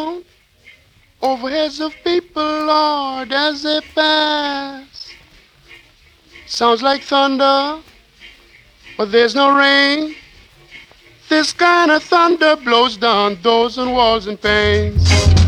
down over heads of people, Lord, as they pass. Sounds like thunder, but there's no rain. This kind of thunder blows down doors and walls and panes.